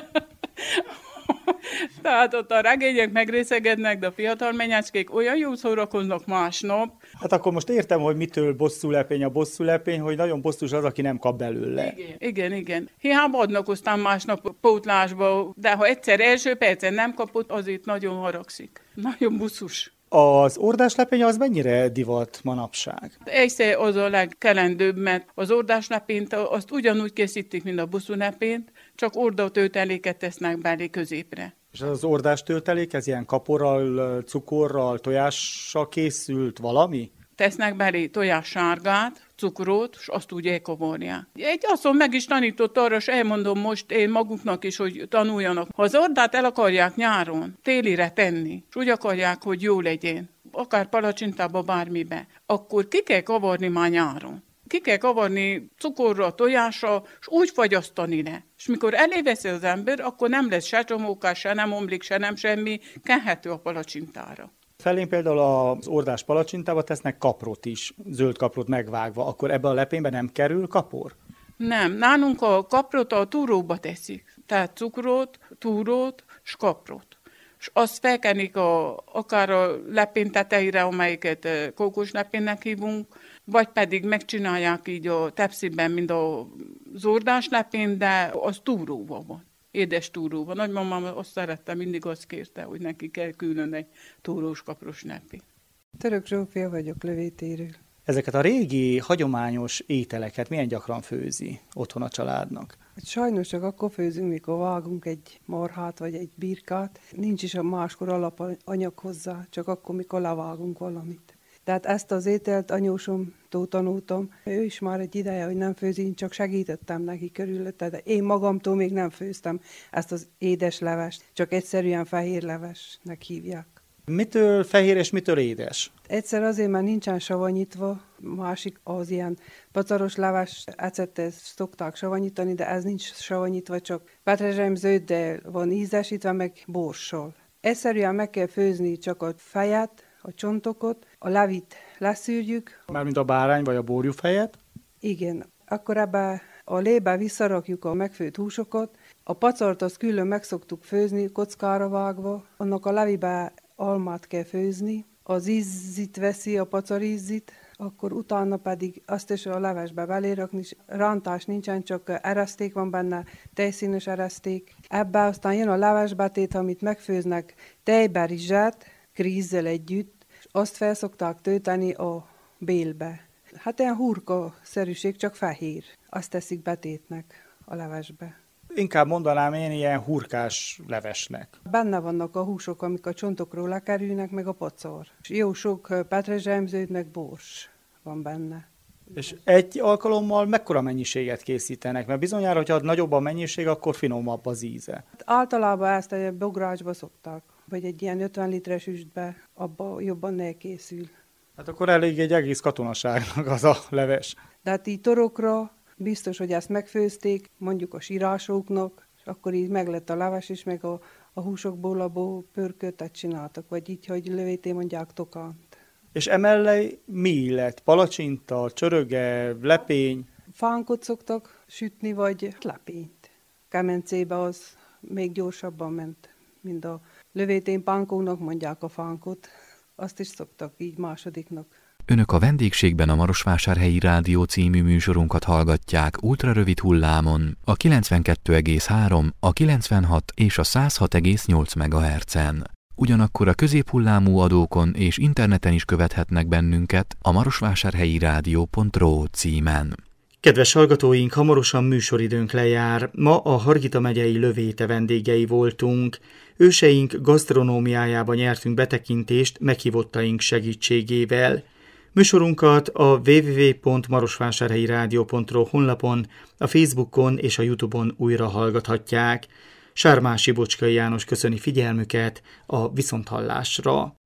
Tehát ott a regények megrészegednek, de a fiatal menyecskék olyan jól szórakoznak másnap. Hát akkor most értem, hogy mitől bosszúlepény a bosszúlepény, hogy nagyon bosszús az, aki nem kap belőle. Igen, igen, igen. Hiába adnak aztán másnap pótlásba, de ha egyszer első percen nem kapott, azért nagyon haragszik. Nagyon buszus. Az ordáslepény az mennyire divat manapság? Egyszer az a legkelendőbb, mert az ordáslepényt azt ugyanúgy készítik, mint a bosszúlepényt, csak ordatölteléket tesznek belé középre. És az ordás töltelék, ez ilyen kaporral, cukorral, tojással készült valami? Tesznek belé tojássárgát, cukrot, és azt úgy elkavarják. Egy asszony meg is tanított arra, és elmondom most én maguknak is, hogy tanuljanak. Ha az ordát el akarják nyáron, télire tenni, és úgy akarják, hogy jó legyen, akár palacsintába, bármibe, akkor ki kell kavarni már nyáron. Ki kell kavarni cukorra, tojásra, és úgy fagyasztani le. És mikor eléveszi az ember, akkor nem lesz se csomókás, se nem omlik, se nem semmi, kenhető a palacsintára. Felén például az ordás palacsintába tesznek kaprot is, zöld kaprot megvágva, akkor ebbe a lepénybe nem kerül kapor? Nem, nálunk a kaprot a túróba teszik. Tehát cukrot, túrót és kaprot. És azt felkenik a, akár a lepény tetejére, amelyiket kókoslepénynek hívunk, vagy pedig megcsinálják így a tepsiben, mint a zordás lepény, de az túróban van. Édes túróban. Nagymamám azt szerette, mindig azt kérte, hogy neki kell külön egy túrós kapros lepény. Török Zsófia vagyok, Lövétéről. Ezeket a régi, hagyományos ételeket milyen gyakran főzi otthon a családnak? Sajnos csak akkor főzünk, mikor vágunk egy marhát vagy egy birkát. Nincs is a máskor alapanyag hozzá, csak akkor, mikor levágunk valamit. Tehát ezt az ételt anyósomtól tanultam. Ő is már egy ideje, hogy nem főzi, én csak segítettem neki körülötte, de én magamtól még nem főztem ezt az édes levest, csak egyszerűen fehér levesnek hívják. Mitől fehér és mitől édes? Egyszer azért, mert nincsen savanyítva, másik az ilyen pacaros leves ecettel szokták savanyítani, de ez nincs savanyítva, csak petrezselymzölddel van ízesítve, meg borssal. Egyszerűen meg kell főzni csak a fejet, a csontokat, a levit leszűrjük. Mármint a bárány vagy a borjúfejet? Igen, akkor ebbe a lébe visszarakjuk a megfőtt húsokat, a pacart azt külön meg szoktuk főzni, kockára vágva, annak a levibe almát kell főzni, az ízit veszi, a pacar ízit, akkor utána pedig azt is a levesbe belérakni, és rántás nincsen, csak ereszték van benne, tejszínes ereszték. Ebbe aztán jön a levesbetét, amit megfőznek tejbe, rizsát, krízzel együtt, és azt felszokták tölteni a bélbe. Hát ilyen hurka-szerűség, csak fehér. Azt teszik betétnek a levesbe. Inkább mondanám én ilyen hurkás levesnek. Benne vannak a húsok, amik a csontokról lekerülnek, meg a pacar. Jó sok petrezselymződ, meg bors van benne. És egy alkalommal mekkora mennyiséget készítenek? Mert bizonyára, hogyha nagyobb a mennyiség, akkor finomabb az íze. Általában ezt egy bográcsba szokták, vagy egy ilyen ötven literes üstbe, abba jobban ne készül. Hát akkor elég egy egész katonaságnak az a leves. De hát így torokra biztos, hogy ezt megfőzték, mondjuk a sírásoknak, és akkor így meglett a leves is, meg a, a húsokból abból pörkötet csináltak, vagy így, hogy lövété mondják tokánt. És emellé mi illet? Palacsinta, csöröge, lepény? Fánkot szoktak sütni, vagy lepényt. Kemencébe az még gyorsabban ment, mint a lövétén pánkónak mondják a fánkot. Azt is szoktak így másodiknak. Önök a vendégségben a Marosvásárhelyi Rádió című műsorunkat hallgatják ultrarövid hullámon, a kilencvenkettő egész három, a kilencvenhat és a száz hat egész nyolc megahertzen. Ugyanakkor a középhullámú adókon és interneten is követhetnek bennünket a marosvásárhelyi rádió pont ro címen. Kedves hallgatóink, hamarosan műsoridőnk lejár. Ma a Hargita megyei Lövéte vendégei voltunk. Őseink gasztronómiájába nyertünk betekintést meghívottaink segítségével. Műsorunkat a double-u double-u double-u pont marosvásárhelyi rádió pont ro honlapon, a Facebookon és a YouTube-on újra hallgathatják. Sármási Bocskai János köszöni figyelmüket, a viszonthallásra.